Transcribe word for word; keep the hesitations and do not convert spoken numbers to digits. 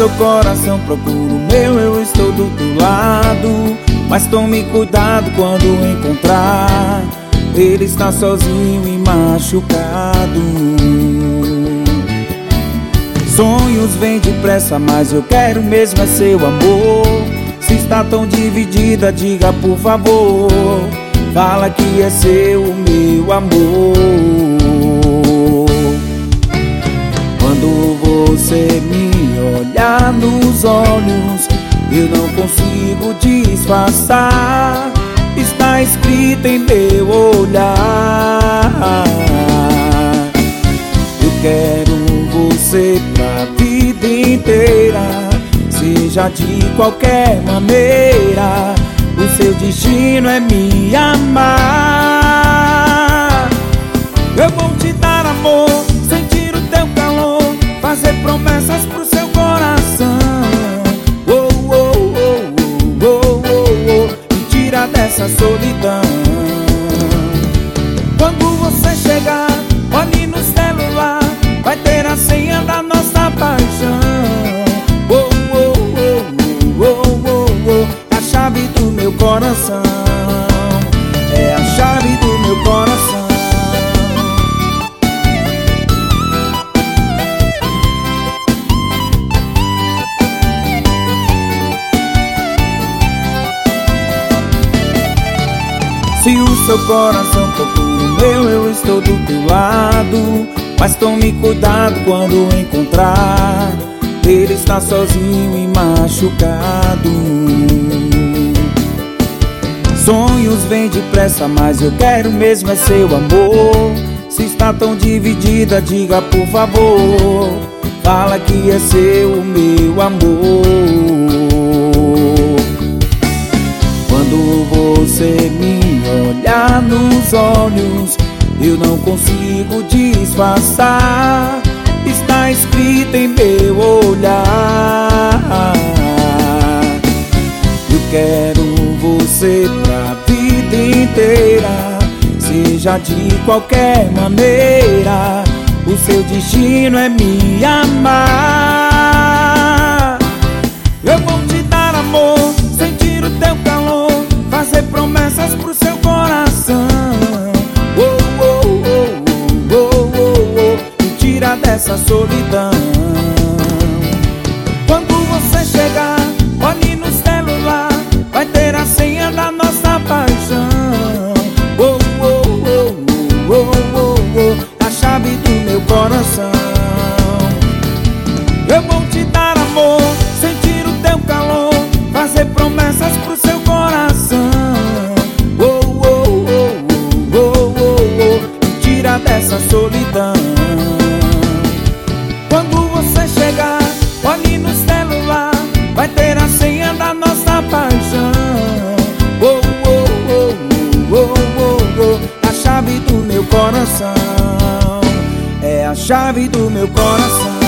seu coração procura o meu, eu estou do teu lado. Mas tome cuidado quando encontrar, ele está sozinho e machucado. Sonhos vêm depressa, mas eu quero mesmo é seu amor. Se está tão dividida, diga por favor, fala que é seu o meu amor. Quando você me olhar nos olhos, eu não consigo disfarçar, está escrito em meu olhar. Eu quero você pra vida inteira, seja de qualquer maneira, o seu destino é me amar. Eu vou te dar amor, sentir o teu calor, fazer promessas pro seu coração. Oh, oh, oh, oh, oh, oh, oh, me tira dessa solidão. Quando você chegar, olhe no celular, vai ter a senha da nossa paixão. Oh, oh, oh, oh, oh, oh, é a chave do meu coração, é a chave do meu coração. Se o seu coração procura o meu, eu estou do teu lado. Mas tome cuidado quando encontrar, ele está sozinho e machucado. Sonhos vêm depressa, mas eu quero mesmo é seu amor. Se está tão dividida, diga por favor, fala que é seu o meu amor. Quando você me olhar nos olhos, eu não consigo disfarçar, está escrito em meu olhar. Eu quero você pra vida inteira, seja de qualquer maneira, o seu destino é me amar. Eu vou te dar amor, sentir o teu calor, fazer promessas pro seu coração. Oh, oh, oh, oh, oh, oh, oh, me tira dessa solidão. Quando você chegar, olhe no celular, vai ter a senha da nossa paixão. Oh, oh, oh, oh, oh, oh, a chave do meu coração. Eu vou te dar amor, sentir o teu calor, fazer promessas pro seu coração. Oh, oh, oh, oh, oh, oh, me tira dessa solidão. Quando você chegar, olhe no celular, vai ter a senha da nossa paixão. Oh, oh, oh, oh, oh, oh, a chave do meu coração, é a chave do meu coração.